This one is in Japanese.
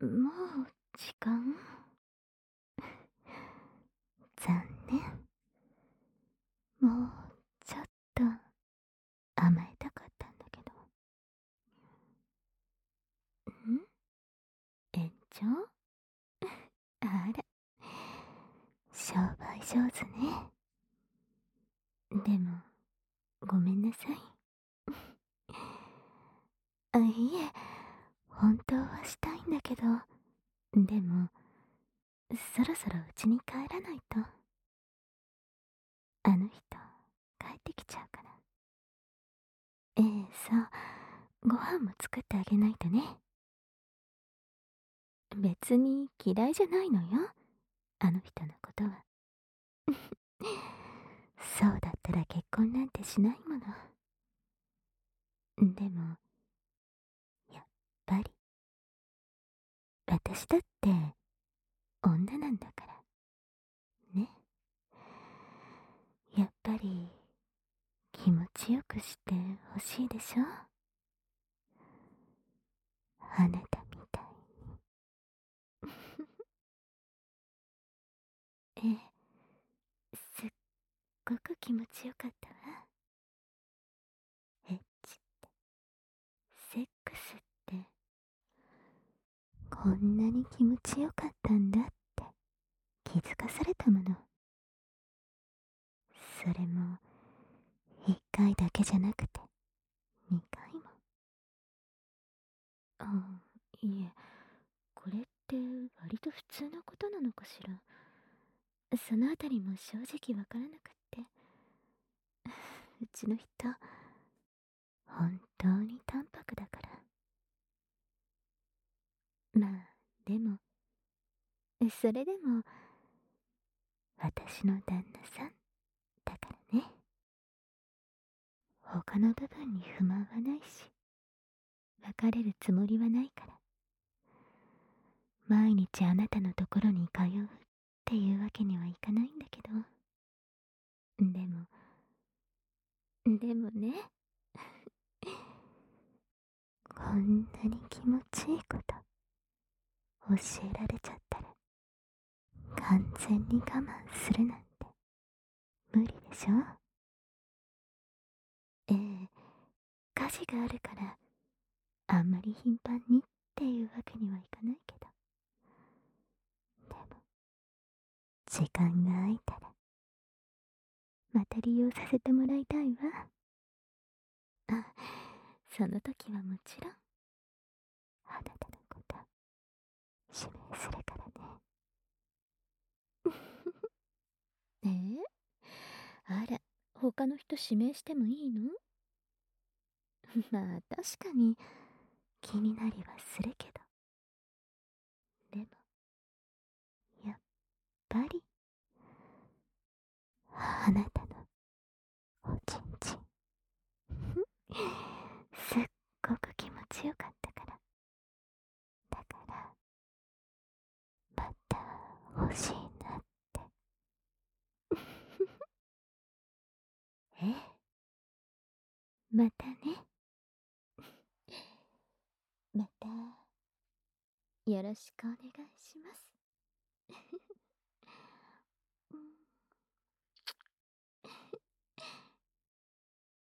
もう時間？残念。もうちょっと甘えたかったんだけど。延長？あら、商売上手ね。でも、ごめんなさい。いえ、本当はしたいんだけど、でも、そろそろ家に帰らないと。あの人、帰ってきちゃうから。そう、ご飯も作ってあげないとね。別に嫌いじゃないのよ、あの人のことは。そうだったら結婚なんてしないもの。でも、やっぱり、私だって女なんだから。ね。やっぱり、気持ちよくしてほしいでしょ、あなたみたいに。すっごく気持ちよかったわ。エッチって、セックスって、こんなに気持ちよかったんだって気づかされたもの。それも、一回だけじゃなくて、二回も。いえ、これって割と普通のことなのかしら。そのあたりも正直わからなくって。うちの人、本当に淡白だから。まあ、でも、それでも、私の旦那さんだからね。他の部分に不満はないし、別れるつもりはないから。毎日あなたのところに通うっていうわけにはいかないんだけど。でもね、こんなに気持ちいいこと教えられちゃったら、完全に我慢するなんて無理でしょ。家事があるからあんまり頻繁にっていうわけにはいかないけど、でも時間が空いたらまた利用させてもらいたいわ。あ、その時はもちろんあなたのこと指名するからね。あら、他の人指名してもいいの？まあ確かに気になりはするけど、でもやっぱりあなたのおちんちんすっごく気持ちよかったから。だからまた欲しいなって。えまたね。またよろしくお願いします。